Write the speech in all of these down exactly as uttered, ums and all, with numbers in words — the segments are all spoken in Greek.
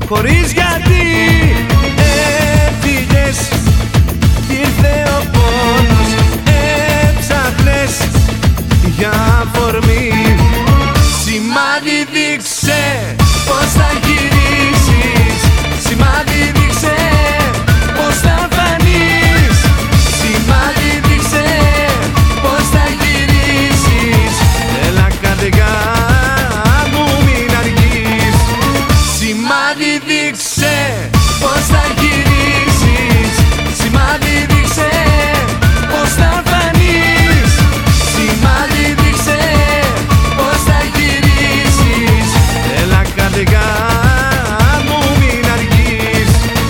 χωρίς γιατί. Έφυγες κι ήρθε ο πόνος, έψαχνες για αφορμή. Σημάδι δείξε πως θα γυρίσεις, σημάδι δείξε πως θα φανείς, σημάδι δείξε πως θα γυρίσεις. Έλα καρδιά μου μην αργείς, σημάδι δείξε πως θα γυρίσεις, σημάδι δείξε πως θα φανείς, σημάδι δείξε πως θα γυρίσεις. Έλα καρδιά μου μην αργείς.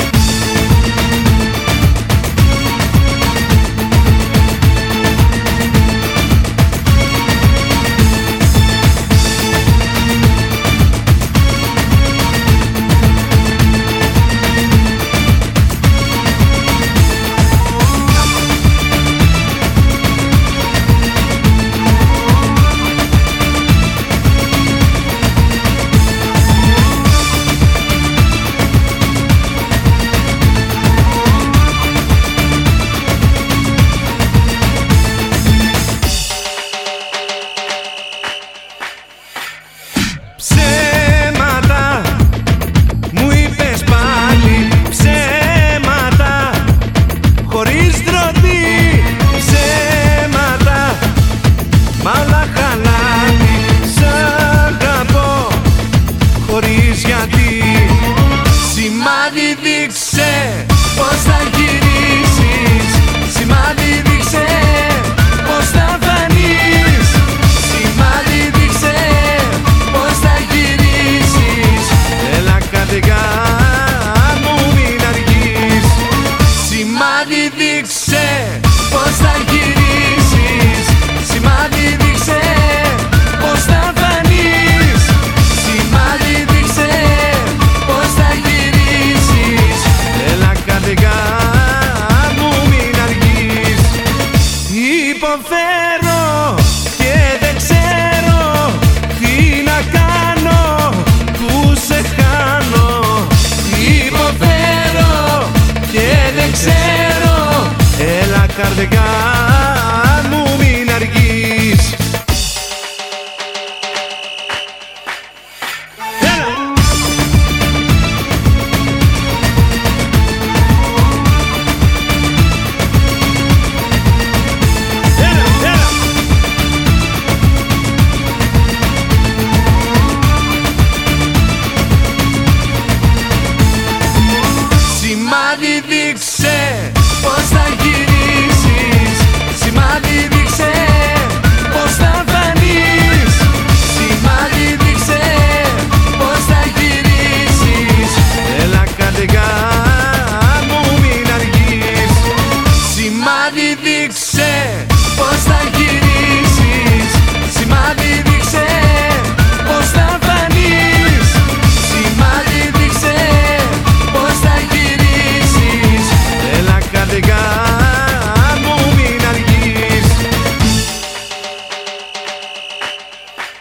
Ψέματα μου είπες πάλι, ψέματα χωρίς ντροπή, ψέματα μα όλα χαλάτι. Σ' αγαπώ χωρίς γιατί. Σημάδι δείξε πως θα γυρίσεις, σημάδι δείξε πως θα φανείς, σημάδι δείξε πως θα γυρίσεις. Έλα καρδιά μου μην αργείς, σημάδι δείξε πως θα γυρίσεις, σημάδι δείξε πως θα φανείς, σημάδι δείξε πως θα γυρίσεις. Έλα καρδιά μου μην αργείς. Υποφέρω και δεν ξέρω τι να κάνω που σε χάνω. Υποφέρω και δεν ξέρω, έλα καρδιά μου μην αργείς. Έλα! Έλα, έλα! Σημάδι δείξε πως θα γυρίσεις, σημάδι δείξε πως θα φανείς, σημάδι δείξε πως θα γυρίσεις. Έλα καρδιά μου μην αργείς, σημάδι δείξε πως θα γυρίσεις.